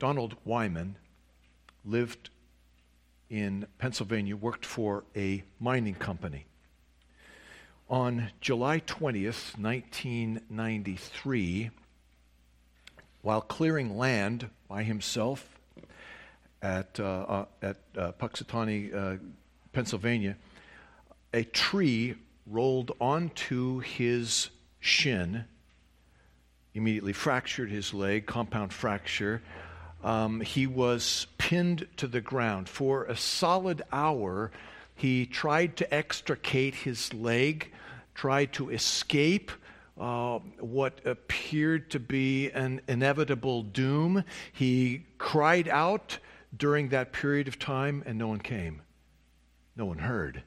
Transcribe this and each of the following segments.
Donald Wyman lived in Pennsylvania, worked for a mining company. On July 20th, 1993, while clearing land by himself at Puxatawny, Pennsylvania, a tree rolled onto his shin, immediately fractured his leg, compound fracture. He was pinned to the ground. For a solid hour, he tried to extricate his leg, tried to escape what appeared to be an inevitable doom. He cried out during that period of time, and no one came. No one heard.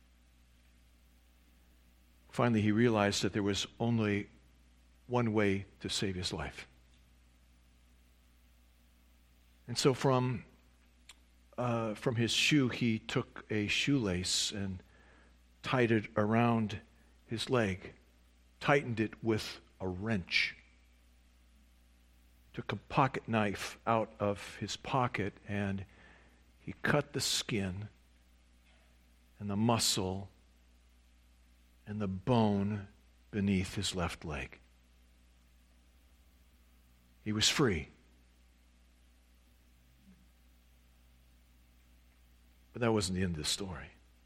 Finally, he realized that there was only one way to save his life. And so from his shoe, he took a shoelace and tied it around his leg, tightened it with a wrench, took a pocket knife out of his pocket, and he cut the skin and the muscle and the bone beneath his left leg. He was free. But that wasn't the end of the story.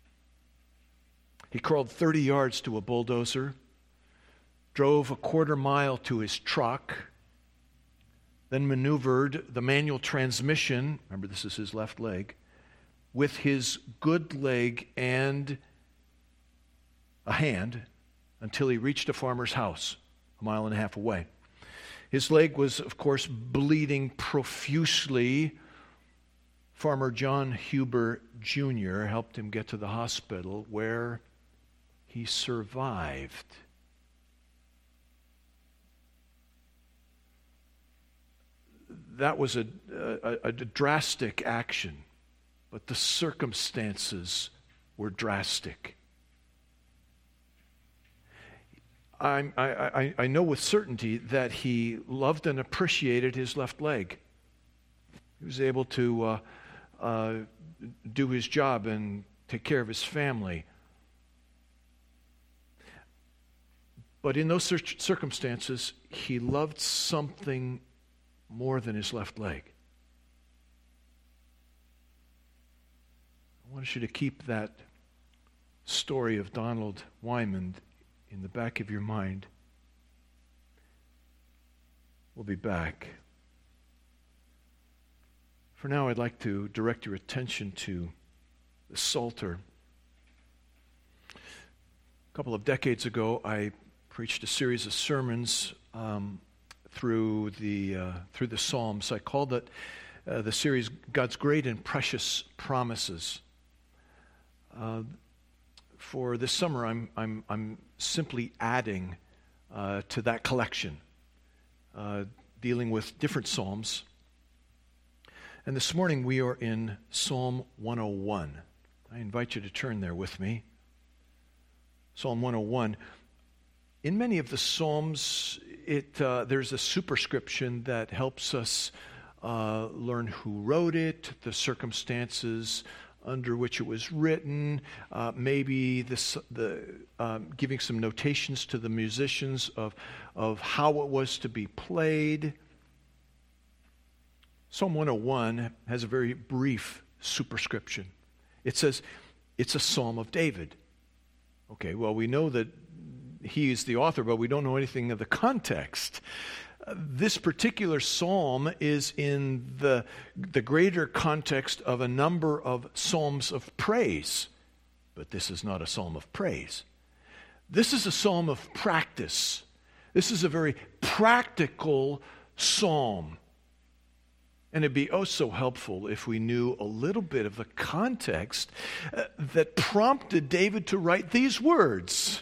He crawled 30 yards to a bulldozer, drove a quarter mile to his truck, then maneuvered the manual transmission, remember this is his left leg, with his good leg and a hand until he reached a farmer's house a mile and a half away. His leg was, of course, bleeding profusely. Farmer John Huber Jr. helped him get to the hospital where he survived. That was a drastic action, but the circumstances were drastic. I know with certainty that he loved and appreciated his left leg. He was able to do his job and take care of his family. But in those circumstances, he loved something more than his left leg. I want you to keep that story of Donald Wyman in the back of your mind. We'll be back. For now, I'd like to direct your attention to the Psalter. A couple of decades ago, I preached a series of sermons through the Psalms. I called it the series "God's Great and Precious Promises." For this summer, I'm simply adding to that collection, dealing with different psalms. And this morning we are in Psalm 101. I invite you to turn there with me. Psalm 101. In many of the psalms, there's a superscription that helps us learn who wrote it, the circumstances under which it was written, maybe giving some notations to the musicians of how it was to be played. Psalm 101 has a very brief superscription. It says it's a psalm of David. Okay, well, we know that he is the author, but we don't know anything of the context. This particular psalm is in the greater context of a number of psalms of praise, but this is not a psalm of praise. This is a psalm of practice. This is a very practical psalm. And it'd be oh so helpful if we knew a little bit of the context that prompted David to write these words.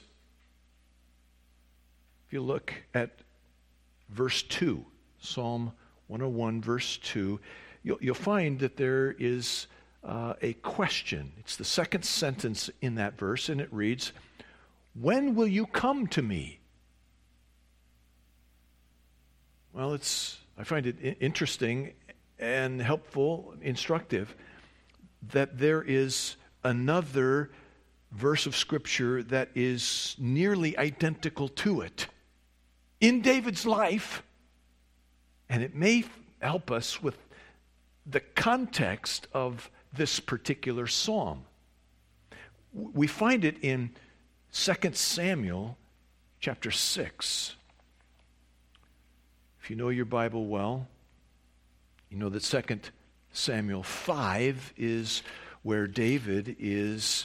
If you look at verse 2, Psalm 101, verse 2, you'll find that there is a question. It's the second sentence in that verse, and it reads, "When will you come to me?" Well, I find it interesting and helpful, instructive, that there is another verse of Scripture that is nearly identical to it in David's life, and it may help us with the context of this particular psalm. We find it in 2 Samuel chapter 6. If you know your Bible well, you know that 2 Samuel 5 is where David is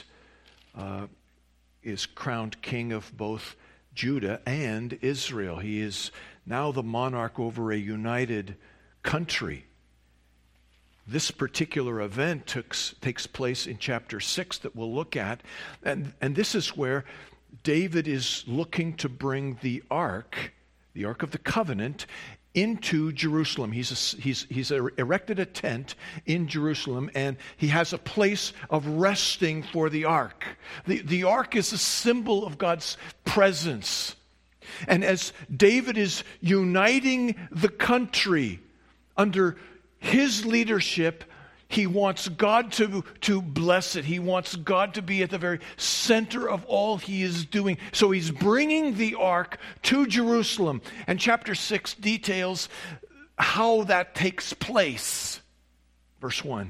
crowned king of both Judah and Israel. He is now the monarch over a united country. This particular event takes place in chapter 6 that we'll look at, and this is where David is looking to bring the Ark of the Covenant, into Jerusalem. He's erected a tent in Jerusalem, and he has a place of resting for the ark. The ark is a symbol of God's presence. And as David is uniting the country under his leadership, he wants God to bless it. He wants God to be at the very center of all he is doing. So he's bringing the ark to Jerusalem. And chapter 6 details how that takes place. Verse 1.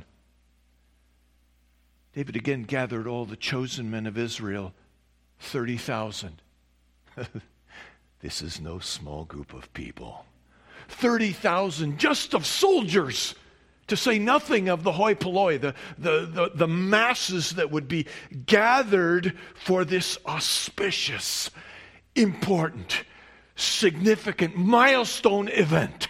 David again gathered all the chosen men of Israel, 30,000. This is no small group of people. 30,000 just of soldiers, to say nothing of the hoi polloi, the masses that would be gathered for this auspicious, important, significant milestone event.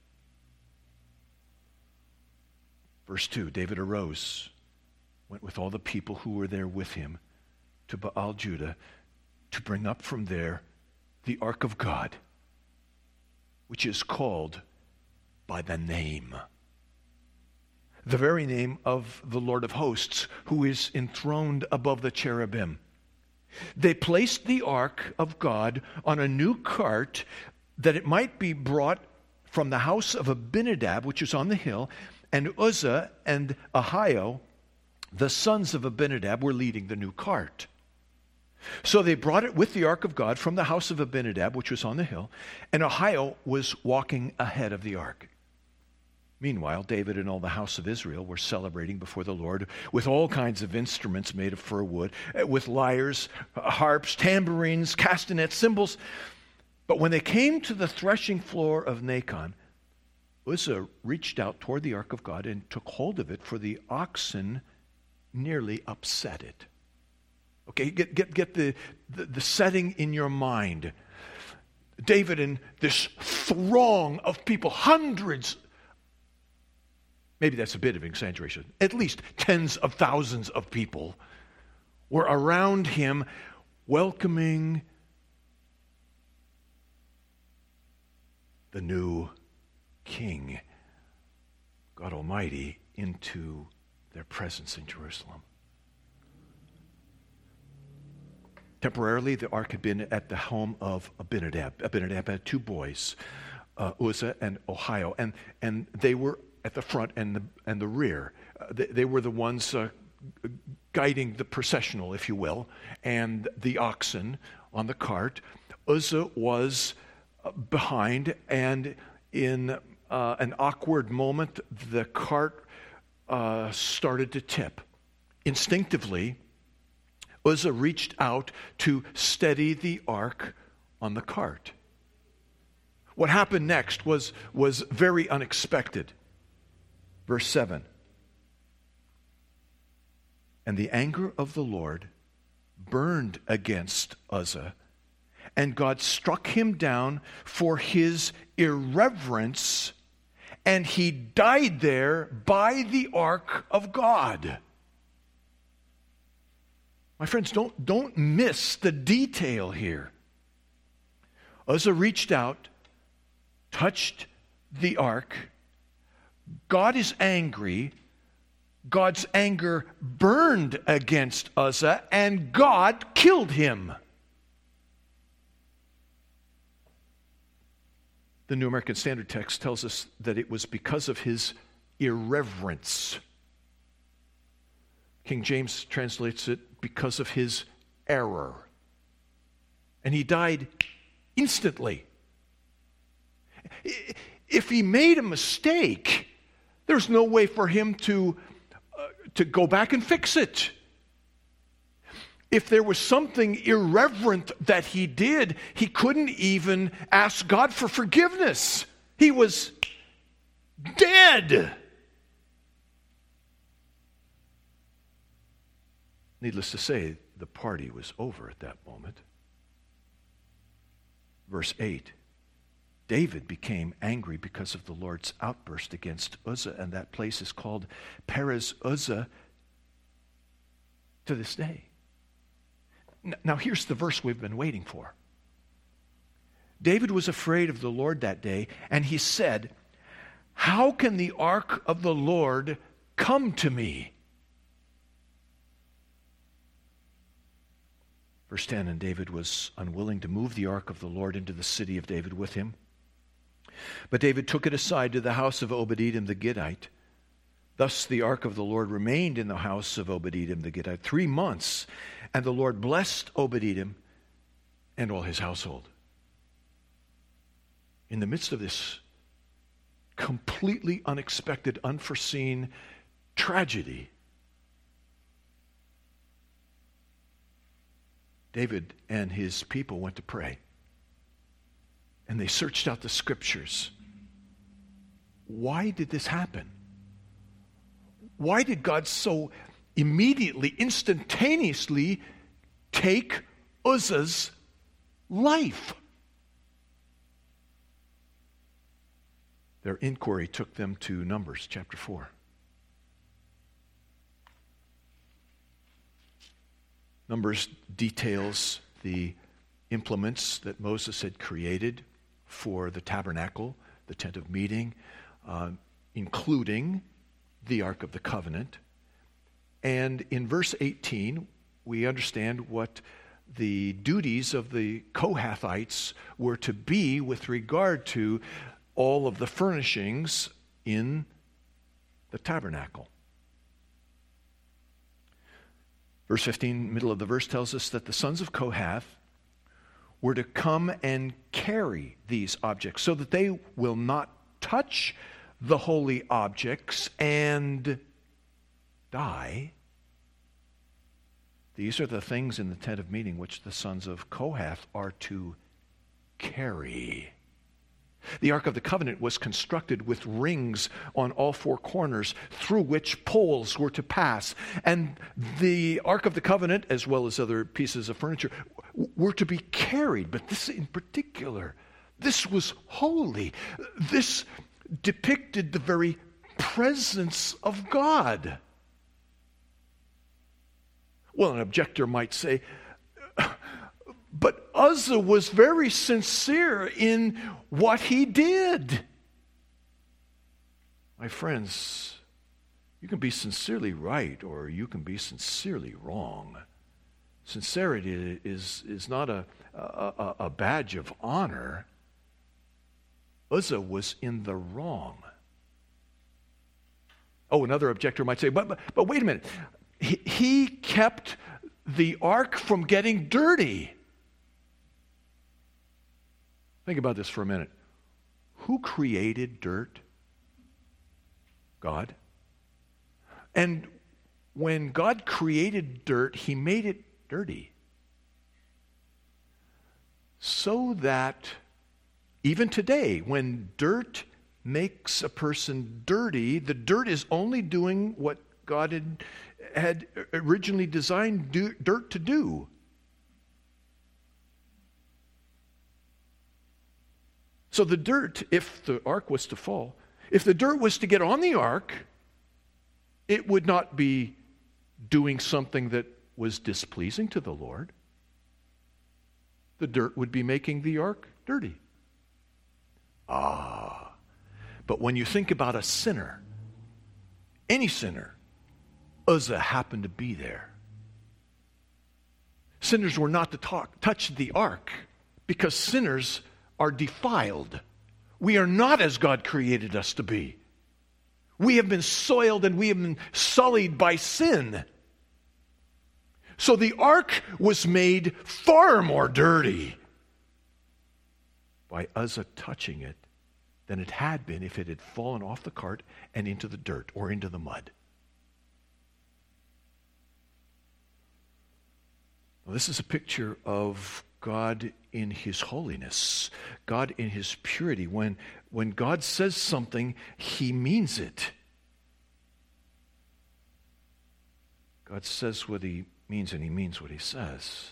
Verse 2, David arose, went with all the people who were there with him to Baal Judah to bring up from there the ark of God, which is called by the name, the very name of the Lord of hosts, who is enthroned above the cherubim. They placed the ark of God on a new cart that it might be brought from the house of Abinadab, which is on the hill, and Uzzah and Ahio, the sons of Abinadab, were leading the new cart. So they brought it with the ark of God from the house of Abinadab, which was on the hill, and Ahio was walking ahead of the ark. Meanwhile, David and all the house of Israel were celebrating before the Lord with all kinds of instruments made of fir wood, with lyres, harps, tambourines, castanets, cymbals. But when they came to the threshing floor of Nacon, Uzzah reached out toward the ark of God and took hold of it, for the oxen nearly upset it. Okay, get the setting in your mind. David and this throng of people, hundreds, maybe that's a bit of an exaggeration, at least tens of thousands of people were around him welcoming the new King, God Almighty, into their presence in Jerusalem. Temporarily, the ark had been at the home of Abinadab. Abinadab had two boys, Uzzah and Ahio, and they were at the front and the rear. They were the ones guiding the processional, if you will, and the oxen on the cart. Uzzah was behind, and in an awkward moment, the cart started to tip. Instinctively, Uzzah reached out to steady the ark on the cart. What happened next was very unexpected. Verse 7. And the anger of the Lord burned against Uzzah, and God struck him down for his irreverence, and he died there by the ark of God. My friends, don't miss the detail here. Uzzah reached out, touched the ark. God is angry. God's anger burned against Uzzah, and God killed him. The New American Standard text tells us that it was because of his irreverence. King James translates it because of his error. And he died instantly. If he made a mistake, there's no way for him to go back and fix it. If there was something irreverent that he did, he couldn't even ask God for forgiveness. He was dead. Needless to say, the party was over at that moment. Verse 8, David became angry because of the Lord's outburst against Uzzah, and that place is called Perez Uzzah to this day. Now here's the verse we've been waiting for. David was afraid of the Lord that day, and he said, "How can the ark of the Lord come to me?" Verse 10, and David was unwilling to move the ark of the Lord into the city of David with him. But David took it aside to the house of Obed-Edom the Gittite. Thus the ark of the Lord remained in the house of Obed-Edom the Gittite 3 months, and the Lord blessed Obed-Edom and all his household. In the midst of this completely unexpected, unforeseen tragedy, David and his people went to pray. And they searched out the scriptures. Why did this happen? Why did God so immediately, instantaneously take Uzzah's life? Their inquiry took them to Numbers chapter 4. Numbers details the implements that Moses had created for the tabernacle, the tent of meeting, including the Ark of the Covenant. And in verse 18, we understand what the duties of the Kohathites were to be with regard to all of the furnishings in the tabernacle. Verse 15, middle of the verse, tells us that the sons of Kohath were to come and carry these objects so that they will not touch the holy objects and die. These are the things in the tent of meeting which the sons of Kohath are to carry. The Ark of the Covenant was constructed with rings on all 4 corners through which poles were to pass. And the Ark of the Covenant, as well as other pieces of furniture, were to be carried. But this in particular, this was holy. This depicted the very presence of God. Well, an objector might say, but Uzzah was very sincere in what he did. My friends, you can be sincerely right or you can be sincerely wrong. Sincerity is not a badge of honor. Uzzah was in the wrong. Oh, another objector might say, but wait a minute. He kept the ark from getting dirty. Think about this for a minute. Who created dirt? God. And when God created dirt, He made it dirty. So that even today, when dirt makes a person dirty, the dirt is only doing what God had originally designed dirt to do. So the dirt, if the ark was to fall, if the dirt was to get on the ark, it would not be doing something that was displeasing to the Lord. The dirt would be making the ark dirty. But when you think about a sinner, any sinner, Uzzah happened to be there. Sinners were not to touch the ark because sinners are defiled. We are not as God created us to be. We have been soiled and we have been sullied by sin. So the ark was made far more dirty by Uzzah touching it than it had been if it had fallen off the cart and into the dirt or into the mud. Well, this is a picture of God in his holiness, God in his purity. When God says something, he means it. God says what he means, and he means what he says.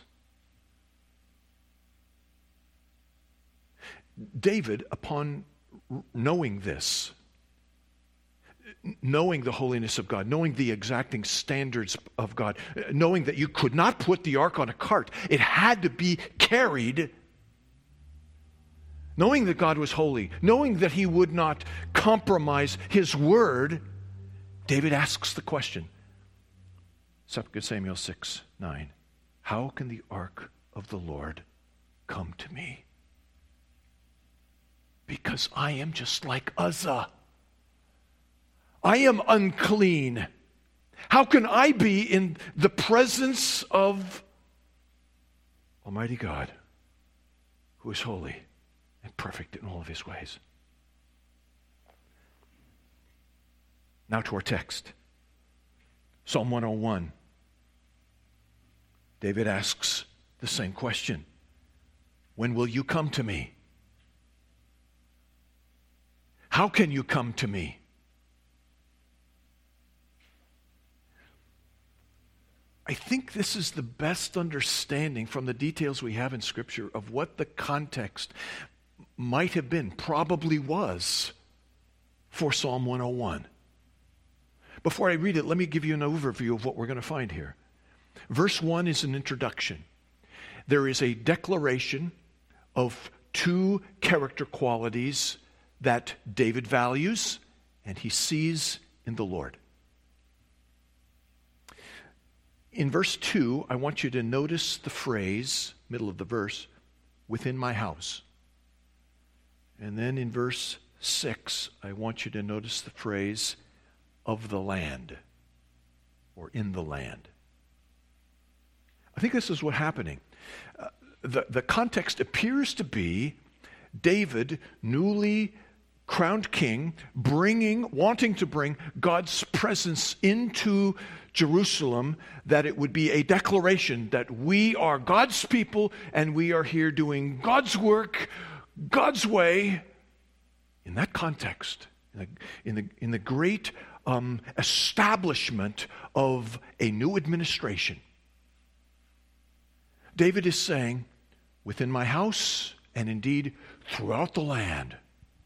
David, upon knowing this, knowing the holiness of God, knowing the exacting standards of God, knowing that you could not put the ark on a cart, it had to be carried, knowing that God was holy, knowing that he would not compromise his word, David asks the question, 2 Samuel 6:9, how can the ark of the Lord come to me? Because I am just like Uzzah. I am unclean. How can I be in the presence of Almighty God, who is holy and perfect in all of his ways? Now to our text. Psalm 101. David asks the same question. When will you come to me? How can you come to me? I think this is the best understanding from the details we have in Scripture of what the context might have been, probably was, for Psalm 101. Before I read it, let me give you an overview of what we're going to find here. Verse 1 is an introduction. There is a declaration of two character qualities that David values and he sees in the Lord. In verse 2, I want you to notice the phrase, middle of the verse, within my house. And then in verse 6, I want you to notice the phrase, of the land, or in the land. I think this is what's happening. The context appears to be David, newly crowned king, wanting to bring God's presence into Jerusalem, that it would be a declaration that we are God's people and we are here doing God's work, God's way. In that context, in the great establishment of a new administration, David is saying, within my house and indeed throughout the land,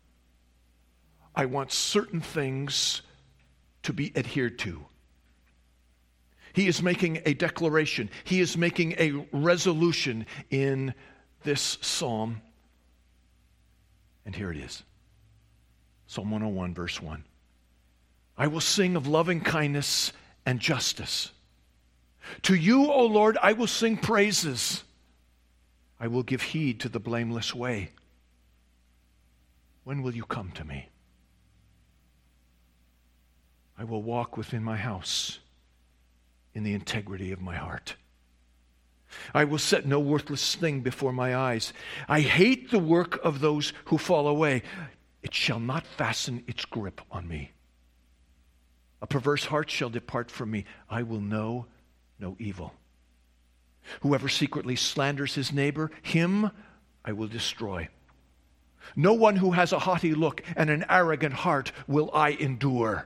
I want certain things to be adhered to. He is making a declaration. He is making a resolution in this psalm. And here it is. Psalm 101, verse 1. I will sing of loving kindness and justice. To you, O Lord, I will sing praises. I will give heed to the blameless way. When will you come to me? I will walk within my house in the integrity of my heart. I will set no worthless thing before my eyes. I hate the work of those who fall away. It shall not fasten its grip on me. A perverse heart shall depart from me. I will know no evil. Whoever secretly slanders his neighbor, him I will destroy. No one who has a haughty look and an arrogant heart will I endure.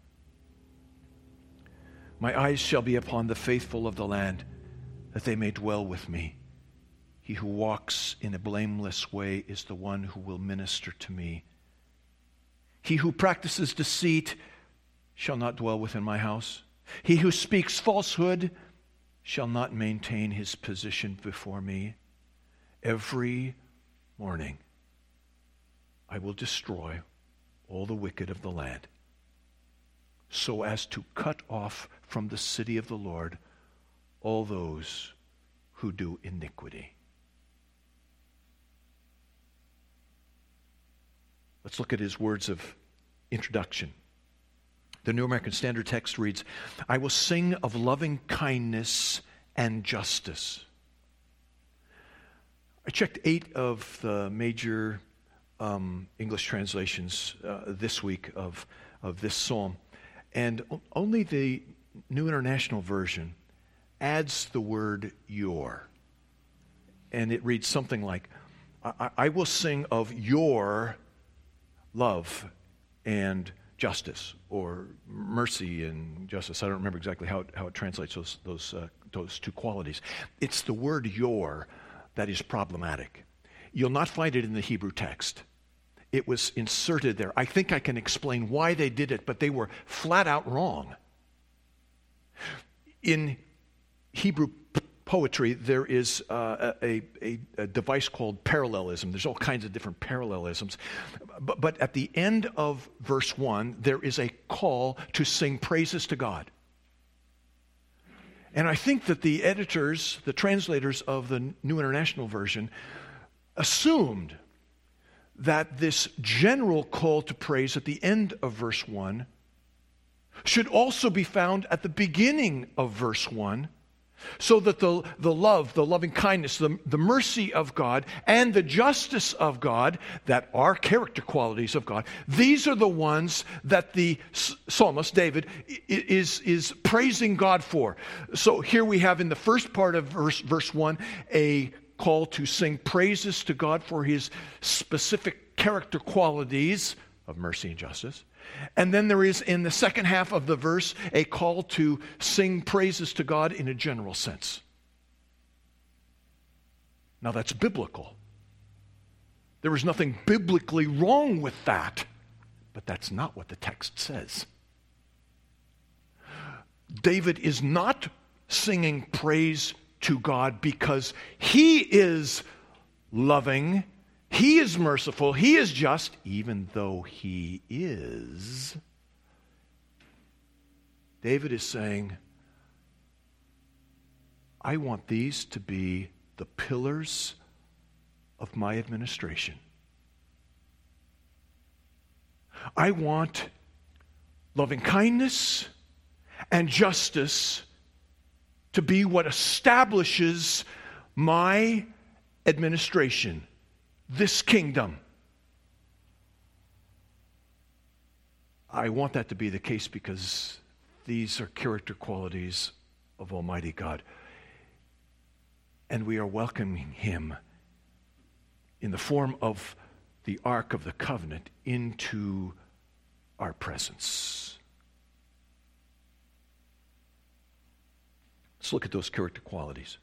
My eyes shall be upon the faithful of the land, that they may dwell with me. He who walks in a blameless way is the one who will minister to me. He who practices deceit shall not dwell within my house. He who speaks falsehood shall not maintain his position before me. Every morning I will destroy all the wicked of the land, so as to cut off from the city of the Lord all those who do iniquity. Let's look at his words of introduction. The New American Standard text reads, I will sing of loving kindness and justice. I checked 8 of the major English translations this week of this psalm, and only the New International Version adds the word your. And it reads something like, I will sing of your love and justice, or mercy and justice. I don't remember exactly how it translates those two qualities. It's the word your that is problematic. You'll not find it in the Hebrew text. It was inserted there. I think I can explain why they did it, but they were flat out wrong. In Hebrew poetry, there is a device called parallelism. There's all kinds of different parallelisms. But at the end of verse 1, there is a call to sing praises to God. And I think that the editors, the translators of the New International Version, assumed that this general call to praise at the end of verse 1 should also be found at the beginning of verse 1, so that the love, the loving kindness, the mercy of God, and the justice of God, that are character qualities of God, these are the ones that the psalmist, David, is praising God for. So here we have in the first part of verse 1, a call to sing praises to God for his specific character qualities of mercy and justice. And then there is, in the second half of the verse, a call to sing praises to God in a general sense. Now that's biblical. There is nothing biblically wrong with that, but that's not what the text says. David is not singing praise to God because he is loving, he is merciful, he is just, even though he is. David is saying, I want these to be the pillars of my administration. I want loving kindness and justice to be what establishes my administration, this kingdom. I want that to be the case because these are character qualities of Almighty God. And we are welcoming him in the form of the Ark of the Covenant into our presence. Let's look at those character qualities.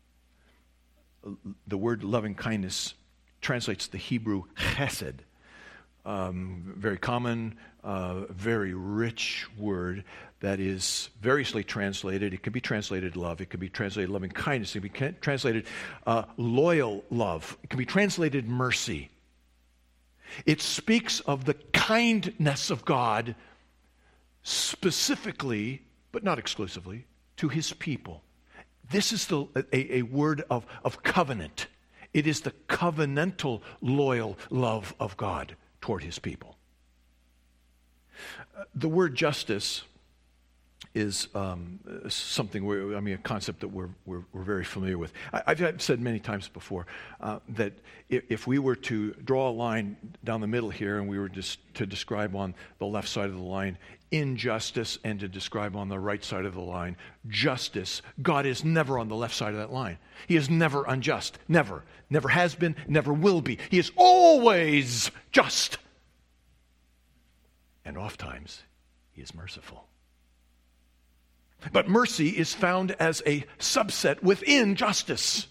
The word loving kindness translates the Hebrew chesed. Very common, very rich word that is variously translated. It can be translated love. It can be translated loving kindness. It can be translated loyal love. It can be translated mercy. It speaks of the kindness of God specifically, but not exclusively, to his people. This is a word of covenant. It is the covenantal, loyal love of God toward his people. The word justice is something, a concept that we're very familiar with. I've said many times before that if we were to draw a line down the middle here and we were just to describe on the left side of the line injustice and to describe on the right side of the line justice, God is never on the left side of that line. He is never unjust. Never. Never has been, never will be. He is always just. And oftentimes, he is merciful. But mercy is found as a subset within justice.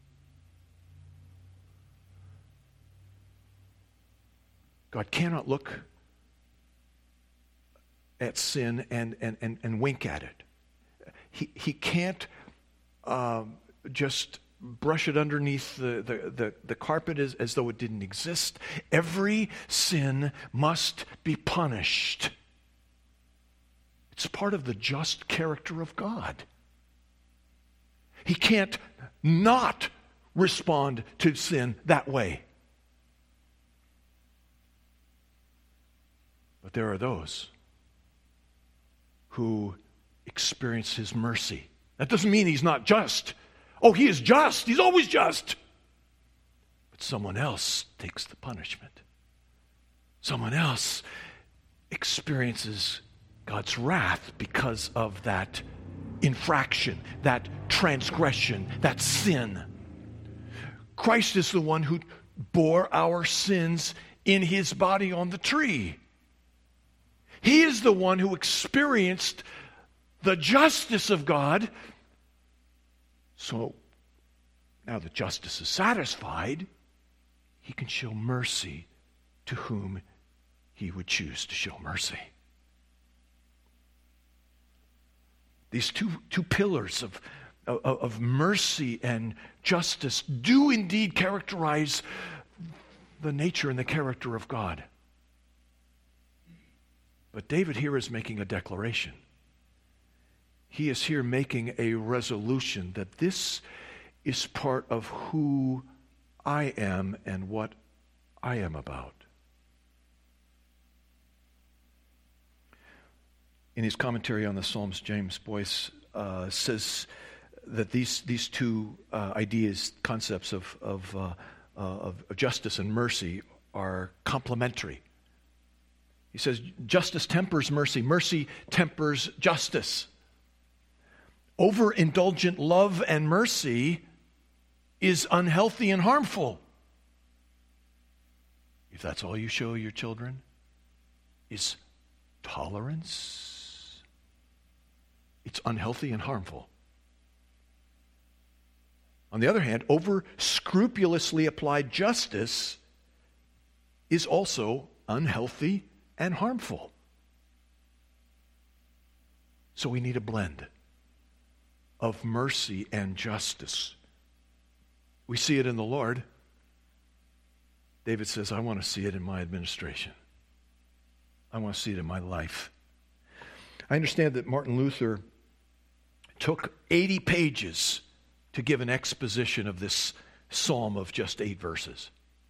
God cannot look at sin and wink at it. He can't just brush it underneath the carpet as though it didn't exist. Every sin must be punished. It's part of the just character of God. He can't not respond to sin that way. But there are those who experienced his mercy. That doesn't mean he's not just. Oh, he is just. He's always just. But someone else takes the punishment. Someone else experiences God's wrath because of that infraction, that transgression, that sin. Christ is the one who bore our sins in his body on the tree. He is the one who experienced the justice of God. So now that justice is satisfied, he can show mercy to whom he would choose to show mercy. These two pillars of mercy and justice do indeed characterize the nature and the character of God. But David here is making a declaration. He is here making a resolution that this is part of who I am and what I am about. In his commentary on the Psalms, James Boyce says that these two ideas, concepts of justice and mercy, are complementary. He says, justice tempers mercy. Mercy tempers justice. Overindulgent love and mercy is unhealthy and harmful. If that's all you show your children, is tolerance, it's unhealthy and harmful. On the other hand, over scrupulously applied justice is also unhealthy and harmful. So we need a blend of mercy and justice. We see it in the Lord. David says, I want to see it in my administration. I want to see it in my life. I understand that Martin Luther took 80 pages to give an exposition of this psalm of just 8 verses.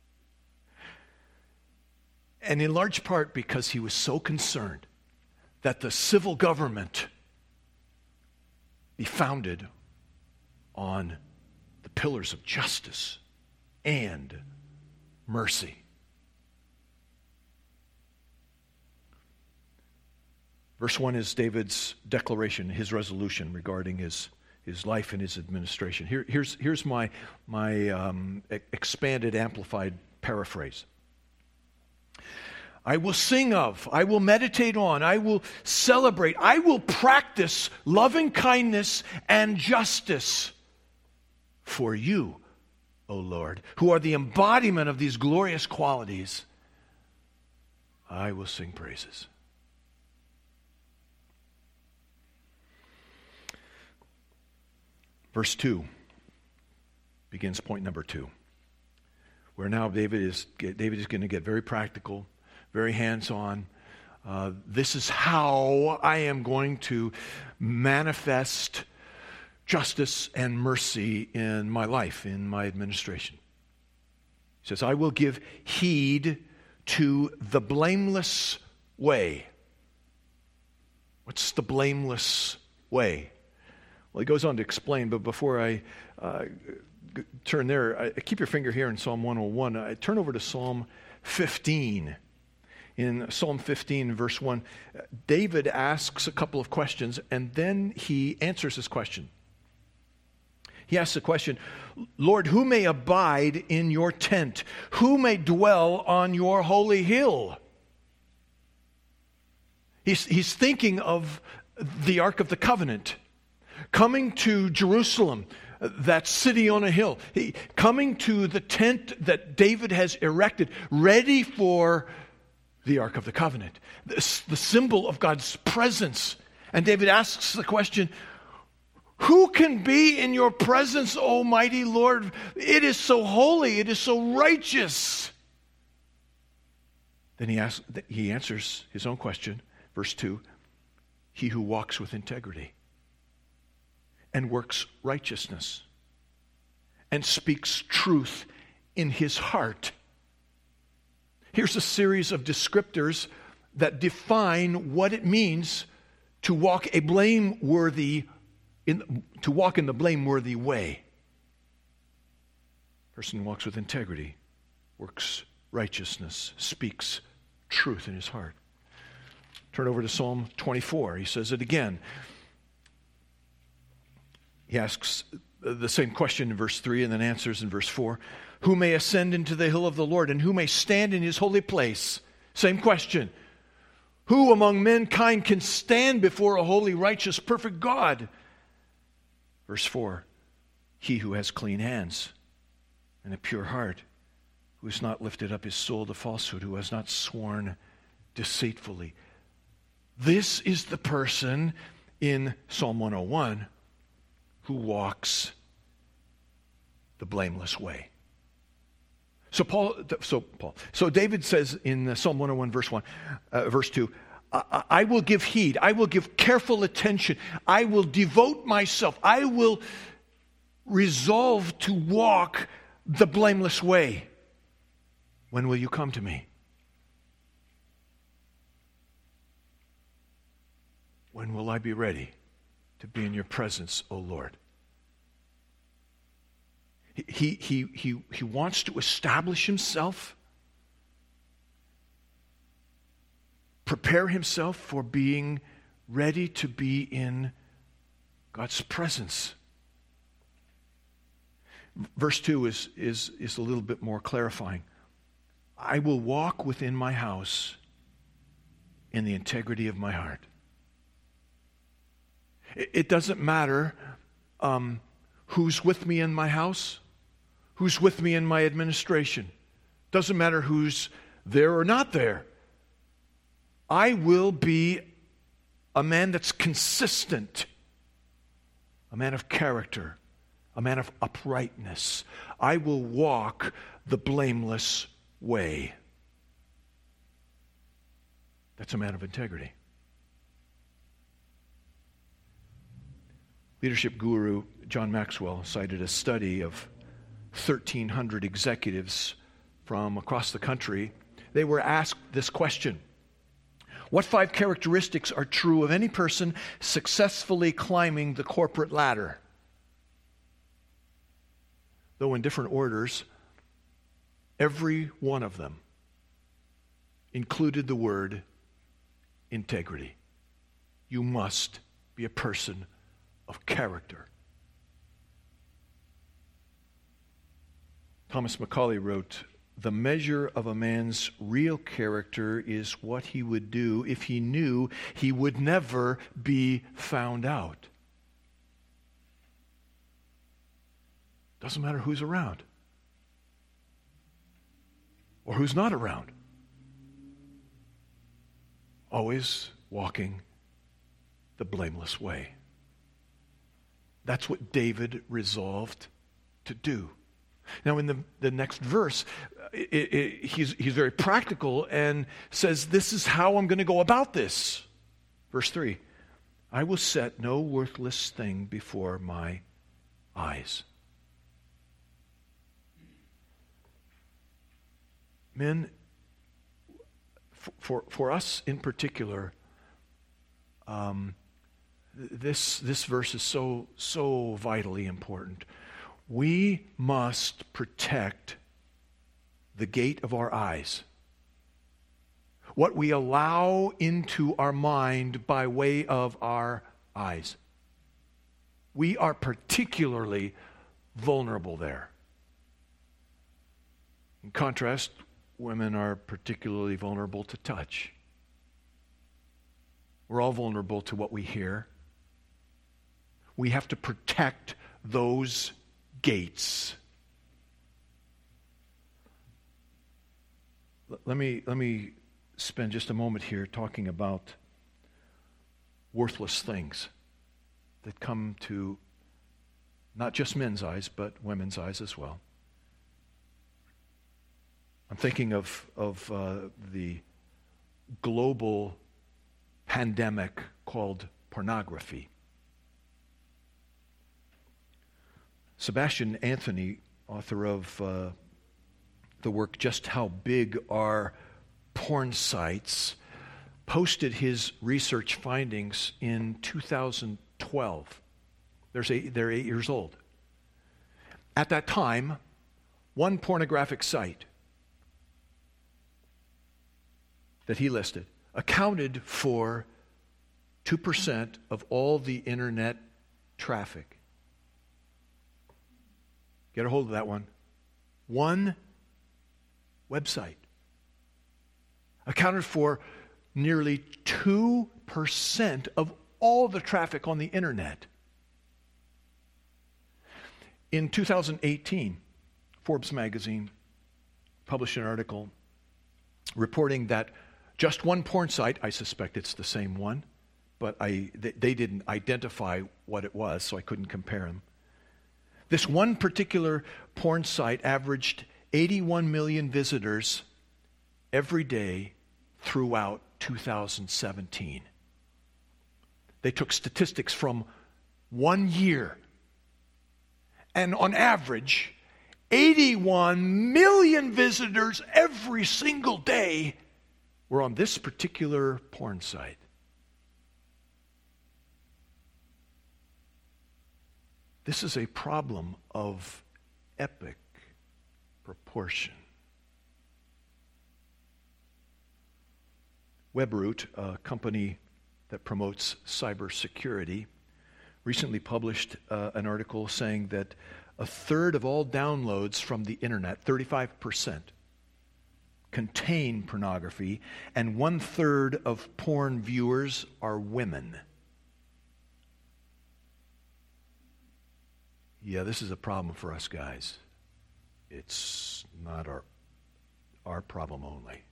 And in large part because he was so concerned that the civil government be founded on the pillars of justice and mercy. Verse 1 is David's declaration, his resolution regarding his life and his administration. Here's my expanded, amplified paraphrase. I will sing of, I will meditate on, I will celebrate, I will practice loving kindness and justice for you, O Lord, who are the embodiment of these glorious qualities. I will sing praises. Verse 2 begins point number 2, where now David is going to get very practical, very hands-on. This is how I am going to manifest justice and mercy in my life, in my administration. He says, I will give heed to the blameless way. What's the blameless way? Well, he goes on to explain, but before I turn there, keep your finger here in Psalm 101. I turn over to Psalm 15. In Psalm 15, verse 1, David asks a couple of questions, and then he answers this question. He asks the question, Lord, who may abide in your tent? Who may dwell on your holy hill? He's thinking of the Ark of the Covenant coming to Jerusalem, that city on a hill, coming to the tent that David has erected, ready for the Ark of the Covenant, the symbol of God's presence. And David asks the question, who can be in your presence, Almighty Lord? It is so holy, it is so righteous. Then he answers his own question, verse 2, he who walks with integrity and works righteousness and speaks truth in his heart. Here's a series of descriptors that define what it means to walk in the blameworthy way. Person who walks with integrity, works righteousness, speaks truth in his heart. Turn over to Psalm 24. He says it again. He asks the same question in verse 3 and then answers in verse 4. Who may ascend into the hill of the Lord, and who may stand in his holy place? Same question. Who among mankind can stand before a holy, righteous, perfect God? Verse 4. He who has clean hands and a pure heart, who has not lifted up his soul to falsehood, who has not sworn deceitfully. This is the person in Psalm 101 who walks the blameless way. So David says in Psalm 101 verse 2, I will give heed, I will give careful attention, I will devote myself, I will resolve to walk the blameless way. When will you come to me? When will I be ready to be in your presence, O Lord? He wants to establish himself, prepare himself for being ready to be in God's presence. Verse 2 is a little bit more clarifying. I will walk within my house in the integrity of my heart. It doesn't matter who's with me in my house, who's with me in my administration. Doesn't matter who's there or not there. I will be a man that's consistent, a man of character, a man of uprightness. I will walk the blameless way. That's a man of integrity. Leadership guru John Maxwell cited a study of 1,300 executives from across the country. They were asked this question: what 5 characteristics are true of any person successfully climbing the corporate ladder? Though in different orders, every one of them included the word integrity. You must be a person of character. Thomas Macaulay wrote, the measure of a man's real character is what he would do if he knew he would never be found out. Doesn't matter who's around or who's not around. Always walking the blameless way. That's what David resolved to do. Now in the next verse, he's very practical and says, this is how I'm going to go about this. Verse 3, I will set no worthless thing before my eyes. Men, for us in particular, this verse is so vitally important. We must protect the gate of our eyes. What we allow into our mind by way of our eyes. We are particularly vulnerable there. In contrast, women are particularly vulnerable to touch. We're all vulnerable to what we hear. We have to protect those gates. Let me spend just a moment here talking about worthless things that come to not just men's eyes, but women's eyes as well. I'm thinking of the global pandemic called pornography. Sebastian Anthony, author of the work Just How Big Are Porn Sites, posted his research findings in 2012. They're 8 years old. At that time, one pornographic site that he listed accounted for 2% of all the internet traffic. Get a hold of that one. One website accounted for nearly 2% of all the traffic on the internet. In 2018, Forbes magazine published an article reporting that just one porn site, I suspect it's the same one, but they didn't identify what it was, so I couldn't compare them. This one particular porn site averaged 81 million visitors every day throughout 2017. They took statistics from 1 year. And on average, 81 million visitors every single day were on this particular porn site. This is a problem of epic proportion. Webroot, a company that promotes cybersecurity, recently published an article saying that a third of all downloads from the internet, 35%, contain pornography, and 1/3 of porn viewers are women. Yeah, this is a problem for us guys. It's not our problem only.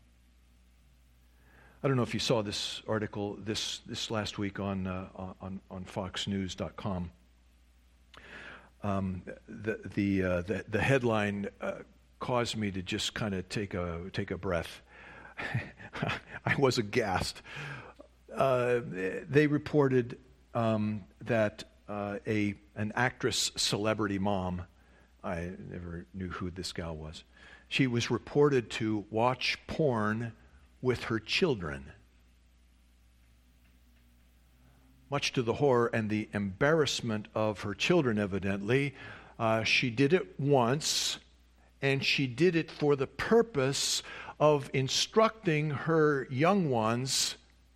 I don't know if you saw this article this last week on FoxNews.com. The headline caused me to just kind of take a breath. I was aghast. They reported that an actress celebrity mom, I never knew who this gal was, she was reported to watch porn with her children. Much to the horror and the embarrassment of her children, evidently, she did it once, and she did it for the purpose of instructing her young ones,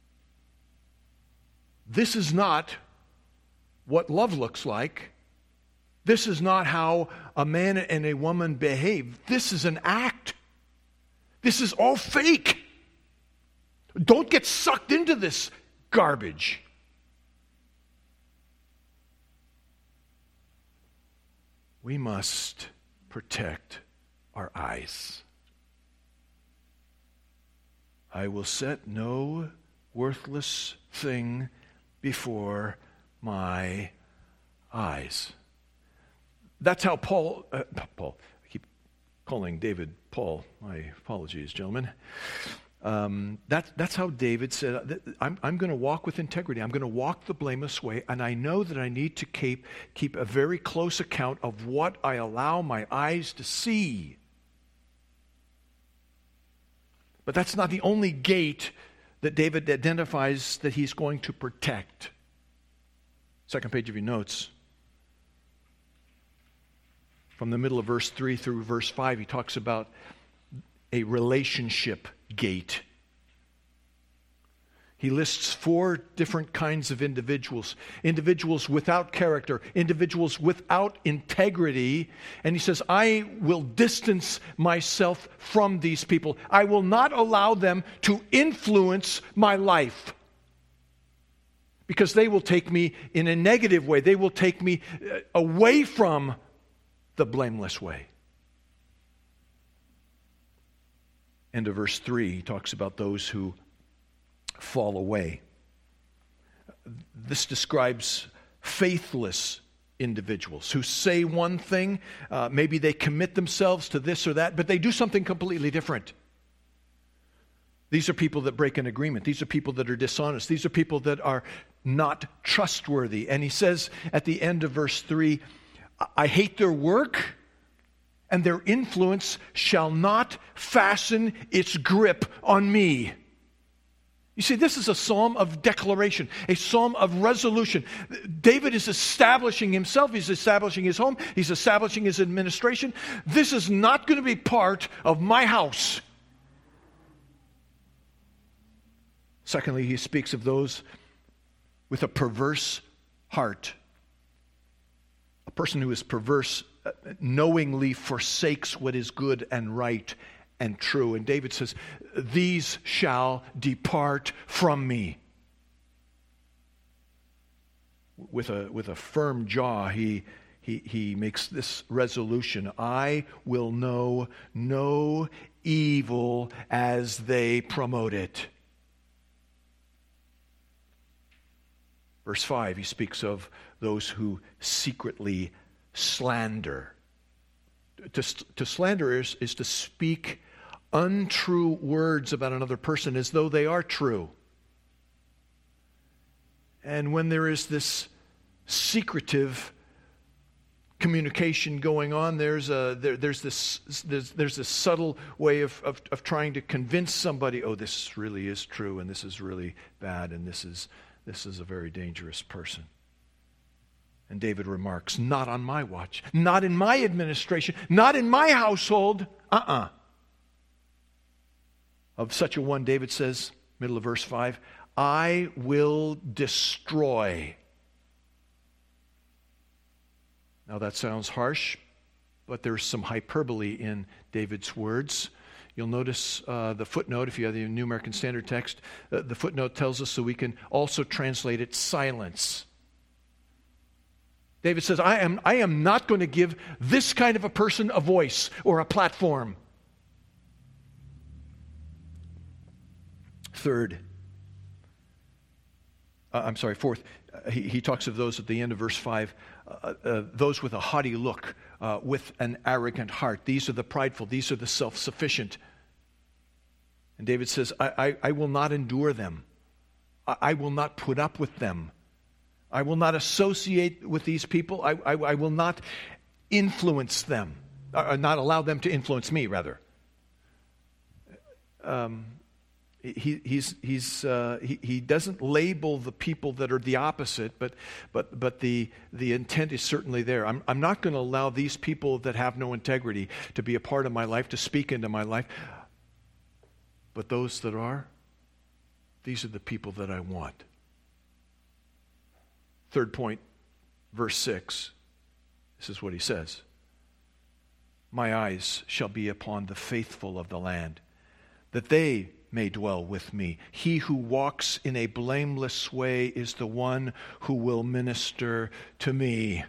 this is not what love looks like. This is not how a man and a woman behave. This is an act. This is all fake. Don't get sucked into this garbage. We must protect our eyes. I will set no worthless thing before my eyes. That's how Paul, I keep calling David Paul. My apologies, gentlemen. That's how David said, I'm going to walk with integrity. I'm going to walk the blameless way, and I know that I need to keep a very close account of what I allow my eyes to see. But that's not the only gate that David identifies that he's going to protect. Second page of your notes. From the middle of verse 3 through verse 5, he talks about a relationship gate. He lists 4 different kinds of individuals. Individuals without character, individuals without integrity. And he says, I will distance myself from these people. I will not allow them to influence my life. Because they will take me in a negative way. They will take me away from the blameless way. End of verse 3, he talks about those who fall away. This describes faithless individuals who say one thing, maybe they commit themselves to this or that, but they do something completely different. These are people that break an agreement. These are people that are dishonest. These are people that are not trustworthy. And he says at the end of verse 3, I hate their work, and their influence shall not fasten its grip on me. You see, this is a psalm of declaration, a psalm of resolution. David is establishing himself. He's establishing his home. He's establishing his administration. This is not going to be part of my house. Secondly, he speaks of those with a perverse heart. A person who is perverse knowingly forsakes what is good and right and true. And David says, these shall depart from me. With a firm jaw, he makes this resolution: I will know no evil as they promote it. Verse 5, he speaks of those who secretly slander. To slander is to speak untrue words about another person as though they are true. And when there is this secretive communication going on, there's this subtle way of trying to convince somebody, oh, this really is true, and this is really bad, and this is a very dangerous person. And David remarks, not on my watch, not in my administration, not in my household. Of such a one, David says, middle of verse 5, I will destroy. Now that sounds harsh, but there's some hyperbole in David's words. You'll notice the footnote, if you have the New American Standard Text, the footnote tells us so we can also translate it silence. David says, I am not going to give this kind of a person a voice or a platform. Fourth, he talks of those at the end of verse 5, those with a haughty look, with an arrogant heart. These are the prideful, these are the self-sufficient. And David says, I will not endure them. I will not put up with them. I will not associate with these people. I will not influence them, or not allow them to influence me, rather. He doesn't label the people that are the opposite, but the intent is certainly there. I'm not going to allow these people that have no integrity to be a part of my life, to speak into my life. But those that are, these are the people that I want. Third point, verse 6. This is what he says. My eyes shall be upon the faithful of the land, that they may dwell with me. He who walks in a blameless way is the one who will minister to me.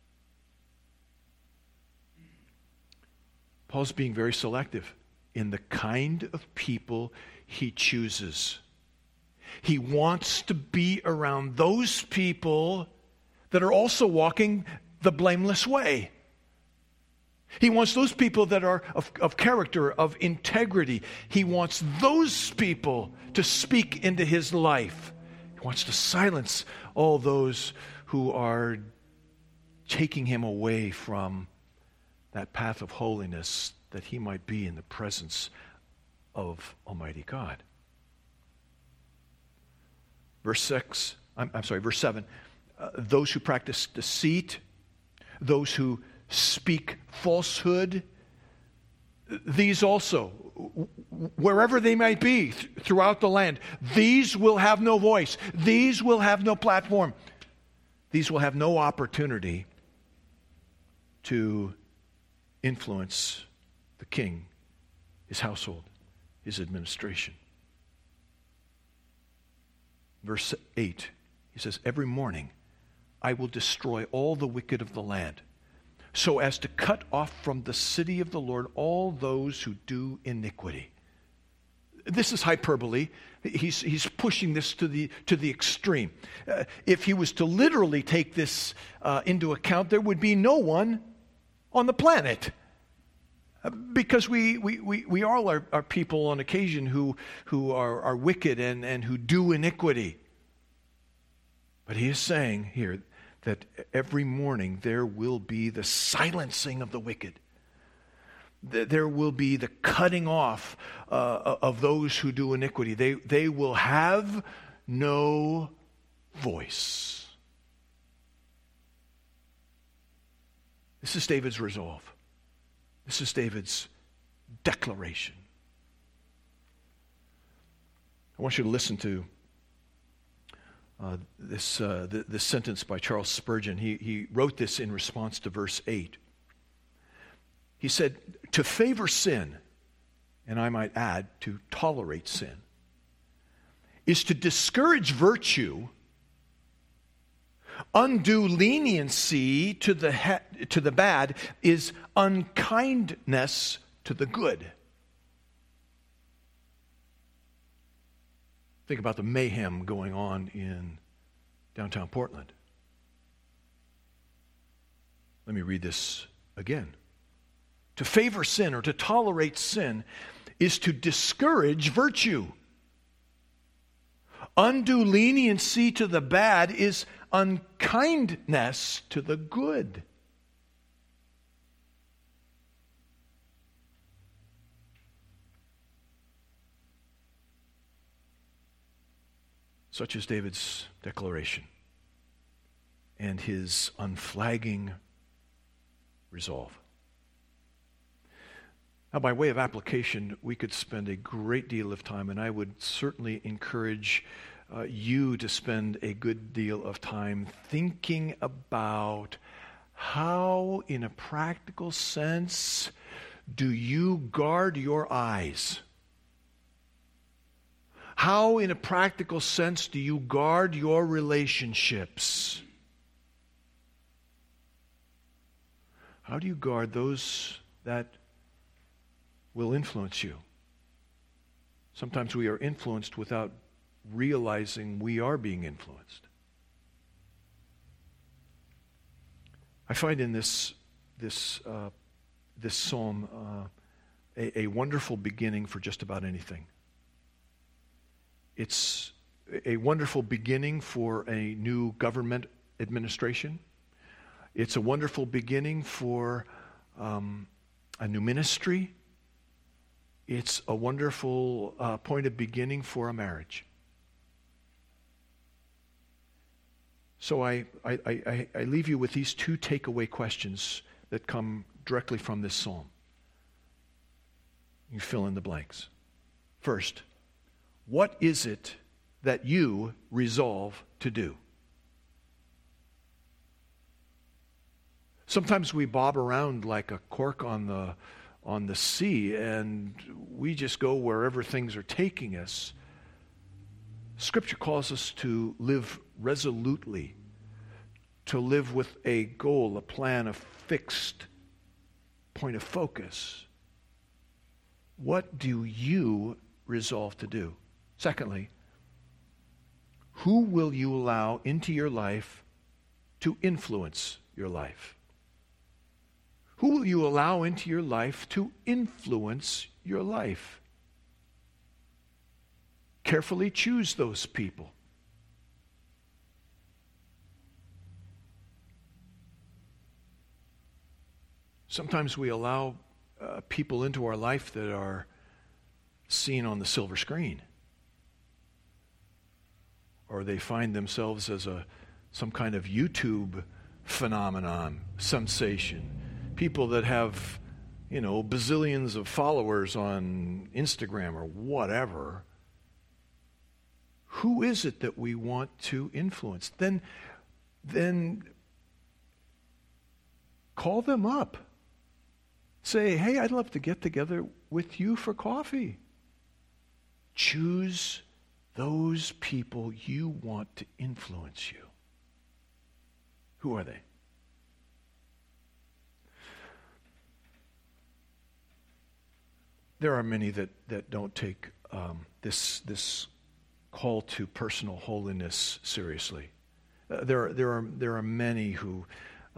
Paul's being very selective in the kind of people he chooses. He wants to be around those people that are also walking the blameless way. He wants those people that are of character, of integrity. He wants those people to speak into his life. He wants to silence all those who are taking him away from that path of holiness that he might be in the presence of Almighty God. Verse 7. Those who practice deceit, those who speak falsehood, these also, wherever they might be throughout the land, these will have no voice. These will have no platform. These will have no opportunity to influence the king, his household, his administration. Verse 8, he says, every morning I will destroy all the wicked of the land, so as to cut off from the city of the Lord all those who do iniquity. This is hyperbole. He's pushing this to the extreme. If he was to literally take this into account, there would be no one on the planet. Because we all are people on occasion who are wicked and who do iniquity. But he is saying here that every morning there will be the silencing of the wicked. there will be the cutting off of those who do iniquity. They will have no voice. This is David's resolve. This is David's declaration. I want you to listen to this sentence by Charles Spurgeon. He wrote this in response to verse 8. He said, to favor sin, and I might add, to tolerate sin, is to discourage virtue. Undue leniency to the bad is unkindness to the good. Think about the mayhem going on in downtown Portland. Let me read this again. To favor sin or to tolerate sin is to discourage virtue. Undue leniency to the bad is unkindness to the good. Such is David's declaration and his unflagging resolve. Now, by way of application, we could spend a great deal of time, and I would certainly encourage you to spend a good deal of time thinking about how, in a practical sense, do you guard your eyes? How, in a practical sense, do you guard your relationships? How do you guard those that will influence you? Sometimes we are influenced without realizing we are being influenced. I find in this psalm a wonderful beginning for just about anything. It's a wonderful beginning for a new government administration. It's a wonderful beginning for a new ministry. It's a wonderful point of beginning for a marriage. So I leave you with these two takeaway questions that come directly from this psalm. You fill in the blanks. First, what is it that you resolve to do? Sometimes we bob around like a cork on the sea, and we just go wherever things are taking us. Scripture calls us to live resolutely, to live with a goal, a plan, a fixed point of focus. What do you resolve to do? Secondly, who will you allow into your life to influence your life? Who will you allow into your life to influence your life? Carefully choose those people. Sometimes we allow people into our life that are seen on the silver screen, or they find themselves as some kind of YouTube phenomenon, sensation. People that have, bazillions of followers on Instagram or whatever. Who is it that we want to influence? Then call them up. Say, hey, I'd love to get together with you for coffee. Choose those people you want to influence you. Who are they? There are many that don't take this call to personal holiness seriously. There are many who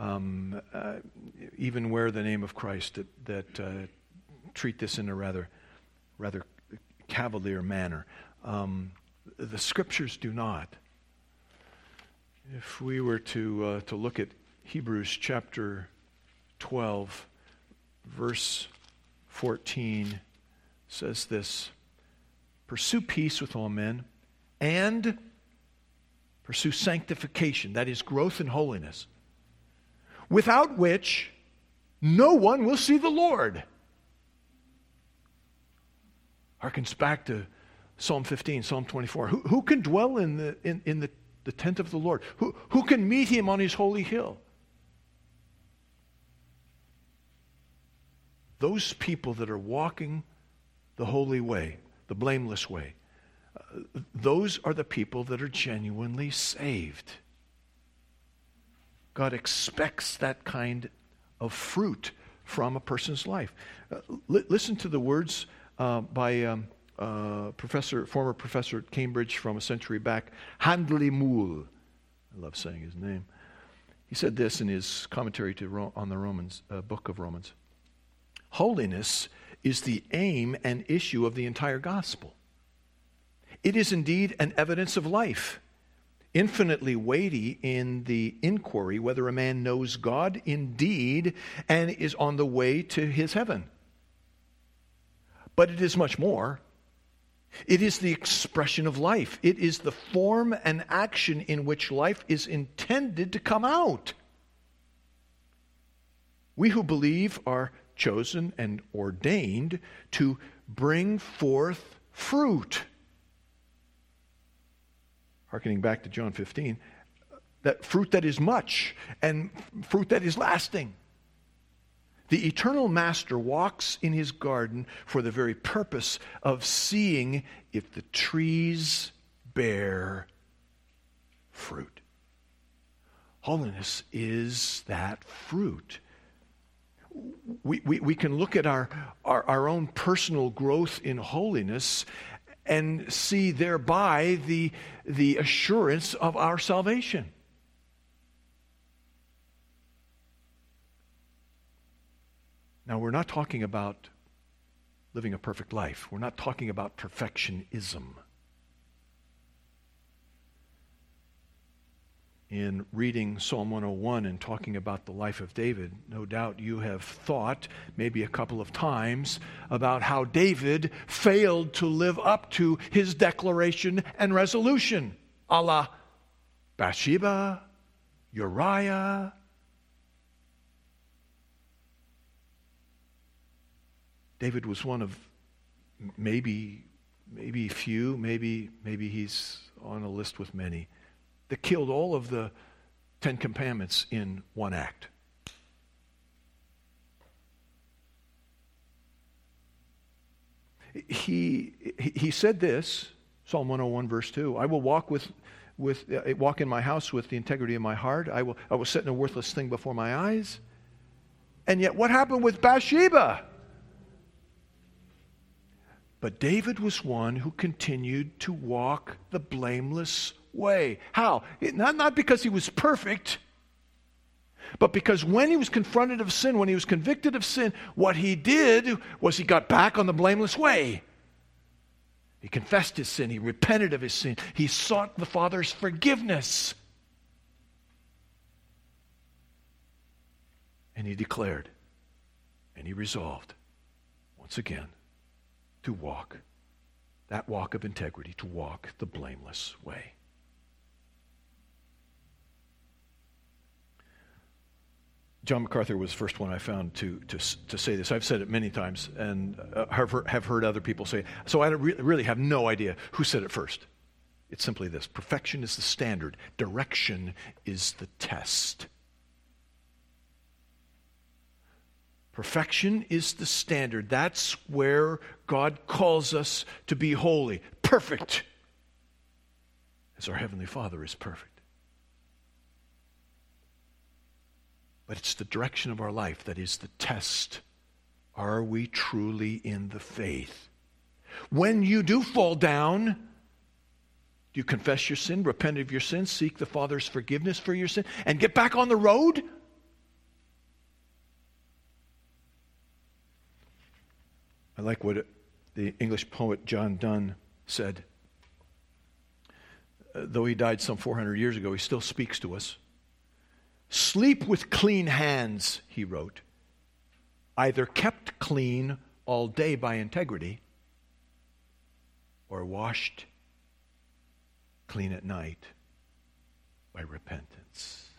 even wear the name of Christ that treat this in a rather cavalier manner. The Scriptures do not. If we were to look at Hebrews chapter 12, verse 14 says this: pursue peace with all men and pursue sanctification, that is, growth in holiness, without which no one will see the Lord. Harkens back to Psalm 15, Psalm 24. Who can dwell in the tent of the Lord? Who can meet him on his holy hill? Those people that are walking the holy way, the blameless way, those are the people that are genuinely saved. God expects that kind of fruit from a person's life. Listen to the words by former professor at Cambridge from a century back, Handley Moule. I love saying his name. He said this in his commentary on the book of Romans. Holiness is the aim and issue of the entire gospel. It is indeed an evidence of life, infinitely weighty in the inquiry whether a man knows God indeed and is on the way to his heaven. But it is much more. It is the expression of life. It is the form and action in which life is intended to come out. We who believe are chosen and ordained to bring forth fruit. Hearkening back to John 15, that fruit that is much and fruit that is lasting. The eternal master walks in his garden for the very purpose of seeing if the trees bear fruit. Holiness is that fruit. We can look at our own personal growth in holiness and see thereby the assurance of our salvation. Now, we're not talking about living a perfect life. We're not talking about perfectionism. In reading Psalm 101 and talking about the life of David, no doubt you have thought, maybe a couple of times, about how David failed to live up to his declaration and resolution, a la Bathsheba, Uriah. David was one of maybe few, maybe he's on a list with many, that killed all of the 10 Commandments in one act. He said this, Psalm 101 verse 2, I will walk in my house with the integrity of my heart. I will set no worthless thing before my eyes. And yet what happened with Bathsheba? But David was one who continued to walk the blameless way. How? Not because he was perfect, but because when he was confronted of sin, when he was convicted of sin, what he did was he got back on the blameless way. He confessed his sin. He repented of his sin. He sought the Father's forgiveness. And he declared, and he resolved, once again, to walk that walk of integrity, to walk the blameless way. John MacArthur was the first one I found to say this. I've said it many times and have heard other people say it. So I really have no idea who said it first. It's simply this: perfection is the standard, direction is the test. Perfection is the standard. That's where God calls us to be holy, perfect, as our Heavenly Father is perfect. But it's the direction of our life that is the test. Are we truly in the faith? When you do fall down, do you confess your sin, repent of your sin, seek the Father's forgiveness for your sin, and get back on the road? I like what the English poet John Donne said. Though he died some 400 years ago, he still speaks to us. Sleep with clean hands, he wrote, either kept clean all day by integrity, or washed clean at night by repentance.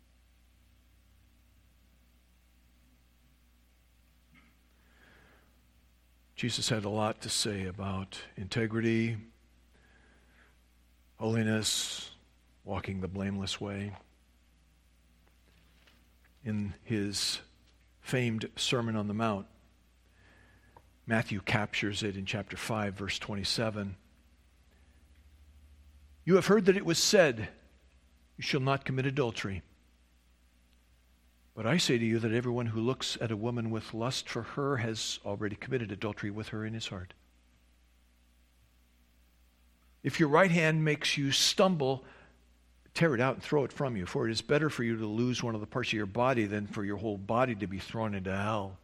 Jesus had a lot to say about integrity, holiness, walking the blameless way. In his famed Sermon on the Mount, Matthew captures it in chapter 5, verse 27. You have heard that it was said, you shall not commit adultery. But I say to you that everyone who looks at a woman with lust for her has already committed adultery with her in his heart. If your right hand makes you stumble, tear it out and throw it from you, for it is better for you to lose one of the parts of your body than for your whole body to be thrown into hell.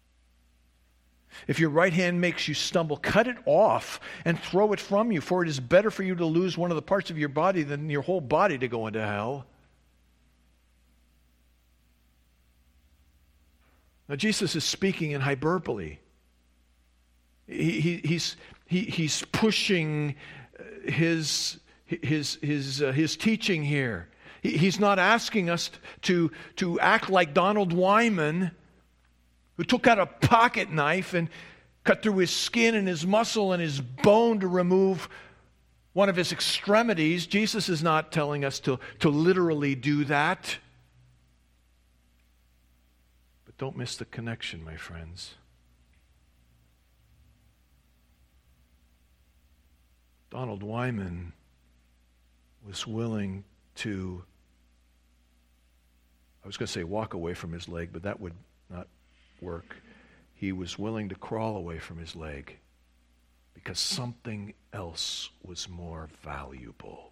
If your right hand makes you stumble, cut it off and throw it from you, for it is better for you to lose one of the parts of your body than your whole body to go into hell. Now, Jesus is speaking in hyperbole. He's pushing his teaching here. He's not asking us to act like Donald Wyman, who took out a pocket knife and cut through his skin and his muscle and his bone to remove one of his extremities. Jesus is not telling us to literally do that. But don't miss the connection, my friends. Donald Wyman was willing to, I was going to say walk away from his leg, but that would not work. He was willing to crawl away from his leg because something else was more valuable.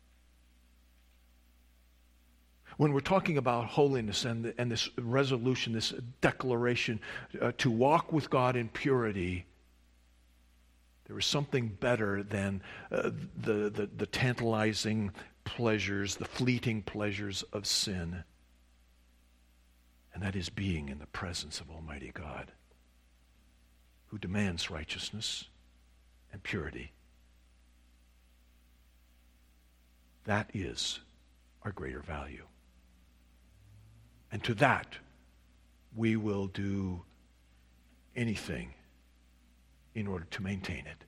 When we're talking about holiness and this resolution, this declaration to walk with God in purity, there is something better than the tantalizing pleasures, the fleeting pleasures of sin. And that is being in the presence of Almighty God, who demands righteousness and purity. That is our greater value. And to that, we will do anything in order to maintain it.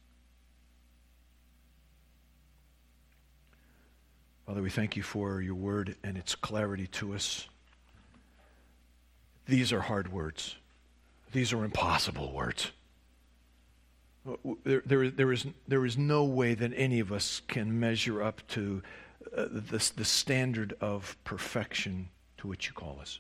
Father, we thank you for your word and its clarity to us. These are hard words. These are impossible words. There is no way that any of us can measure up to the standard of perfection to which you call us.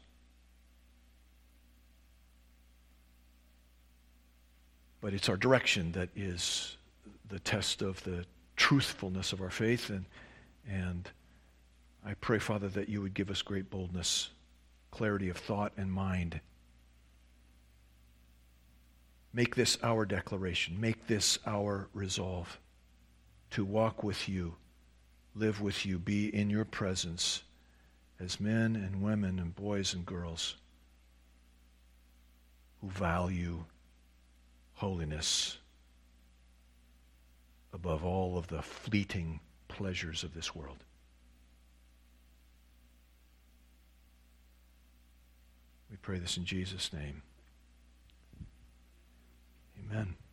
But it's our direction that is the test of the truthfulness of our faith. And I pray, Father, that you would give us great boldness, clarity of thought and mind. Make this our declaration. Make this our resolve to walk with you, live with you, be in your presence as men and women and boys and girls who value holiness above all of the fleeting pleasures of this world. We pray this in Jesus' name. Amen.